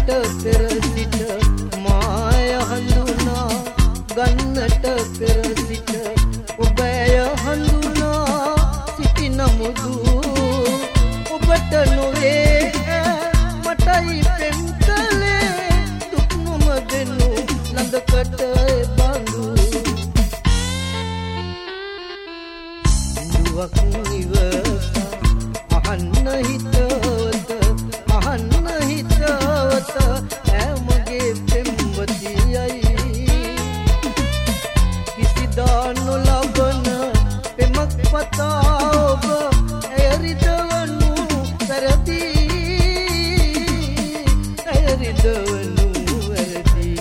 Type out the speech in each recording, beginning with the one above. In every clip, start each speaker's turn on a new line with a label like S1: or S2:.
S1: පෙර සිට මාය හඳුනා ගන්නට පෙර සිට ඔබ ඇය හඳුනා සිටි නමුදු ඔබට නොවේ මටයි පෙම් කලේ දුක් නොමදෙනු ළඟකට බඳු දුවක් නිවසා අහන්න හිතවත අහන්න හිතවත ඇමගේ පෙම්වතියයි කිසිදා නොලබන පෙමක් පතා ඔබ ඇයරිදවනු සරදී ඇයරිදවනු වැරදී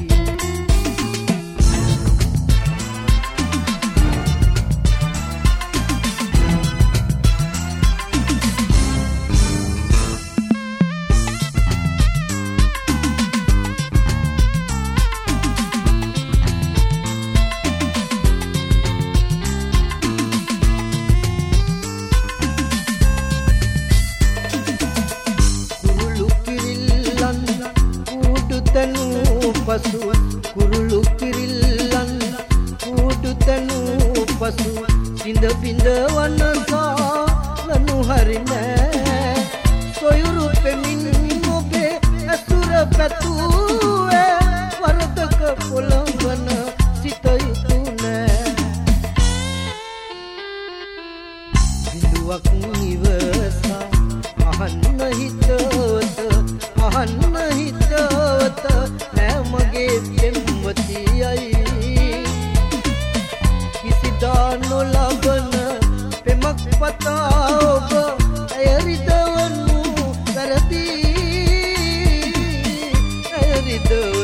S1: පසු කුරුළු කිරිල්ලන් කුඩු තනු පසු සිඳ බිඳ වනසා ලනු හරි නෑ සොයුරු පෙමින් ඔබේ ඇසුර පැතුවේ වරදක පොළඹන සිත යුතු නෑ බිඳුවක් නිවසා අහන්න හිතවත අහන්න හිතවත මගේ පෙම්වතියයි කිසිදා නොලබන පෙමක් පතා ඔබ ඇයරිදවනු වැරදී ඇයරිදවනු